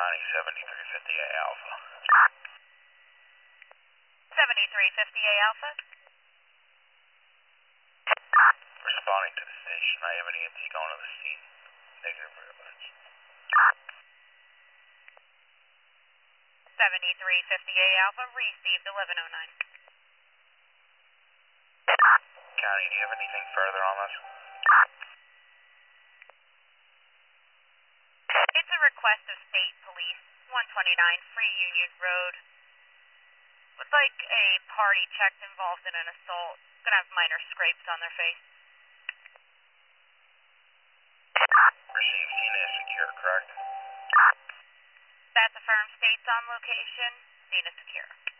County 7350A Alpha. 7350A Alpha. Responding to the station. I have an EMT going to the scene. Negative whereabouts. 7350A Alpha, received 1109. County, do you have anything further on this? It's a request of State Police, 129 Free Union Road. Would like a party checked involved in an assault. Gonna have minor scrapes on their face. Received. Scene is secure, correct? That's affirmed. State's on location. Scene is secure.